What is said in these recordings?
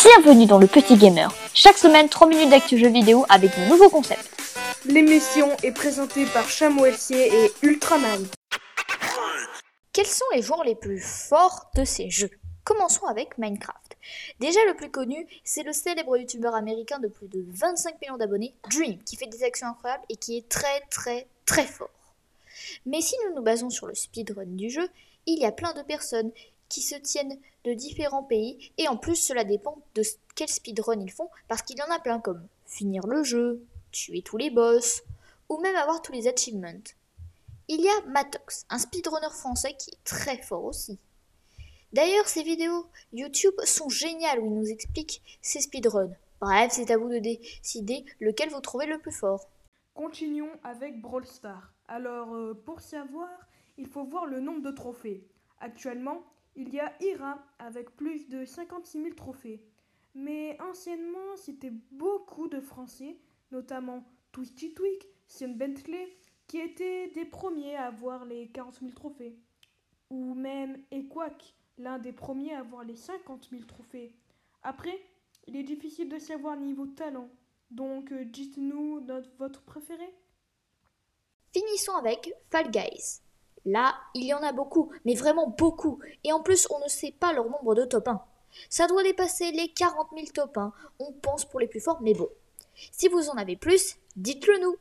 Bienvenue dans le Petit Gamer. Chaque semaine, 3 minutes d'actu jeux vidéo avec de nouveaux concepts. L'émission est présentée par Chamoelsier et Ultraman. Quels sont les joueurs les plus forts de ces jeux? Commençons avec Minecraft. Déjà le plus connu, c'est le célèbre youtubeur américain de plus de 25 millions d'abonnés, Dream, qui fait des actions incroyables et qui est très fort. Mais si nous nous basons sur le speedrun du jeu, il y a plein de personnes qui se tiennent de différents pays et en plus cela dépend de quel speedrun ils font parce qu'il y en a plein comme finir le jeu, tuer tous les boss ou même avoir tous les achievements. Il y a Matox, un speedrunner français qui est très fort aussi. D'ailleurs, ses vidéos YouTube sont géniales où il nous explique ses speedruns. Bref, c'est à vous de décider lequel vous trouvez le plus fort. Continuons avec Brawl Stars. Alors, pour savoir, il faut voir le nombre de trophées. Actuellement, il y a Ira avec plus de 56 000 trophées. Mais anciennement, c'était beaucoup de Français, notamment Twisty Twig, Sion Bentley, qui étaient des premiers à avoir les 40 000 trophées. Ou même Equack, l'un des premiers à avoir les 50 000 trophées. Après, il est difficile de savoir niveau talent. Donc, dites-nous votre préféré. Finissons avec Fall Guys. Là, il y en a beaucoup, mais vraiment beaucoup. Et en plus, on ne sait pas leur nombre de top 1. Ça doit dépasser les 40 000 top 1, on pense pour les plus forts, mais bon. Si vous en avez plus, dites-le nous.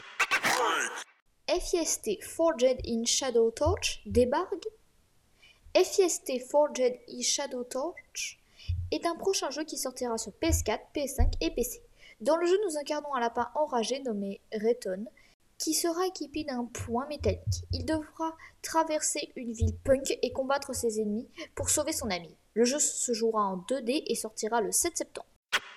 FIST Forged in Shadow Torch débarque. FIST Forged in Shadow Torch est un prochain jeu qui sortira sur PS4, PS5 et PC. Dans le jeu, nous incarnons un lapin enragé nommé Reton, qui sera équipé d'un poing métallique. Il devra traverser une ville punk et combattre ses ennemis pour sauver son ami. Le jeu se jouera en 2D et sortira le 7 septembre.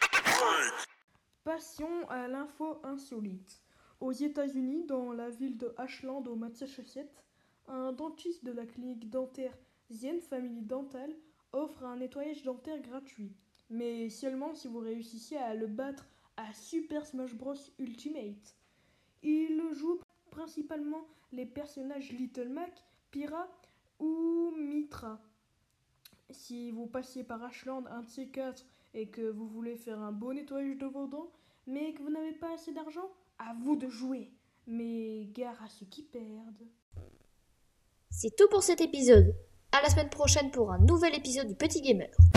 Passons à l'info insolite. Aux États-Unis, dans la ville de Ashland au Massachusetts, un dentiste de la clinique dentaire Zien Family Dental offre un nettoyage dentaire gratuit. Mais seulement si vous réussissez à le battre à Super Smash Bros Ultimate. Il joue principalement les personnages Little Mac, Pyra ou Mitra. Si vous passez par Ashland, un de ces quatre, et que vous voulez faire un beau nettoyage de vos dents, mais que vous n'avez pas assez d'argent, à vous de jouer. Mais gare à ceux qui perdent. C'est tout pour cet épisode. À la semaine prochaine pour un nouvel épisode du Petit Gamer.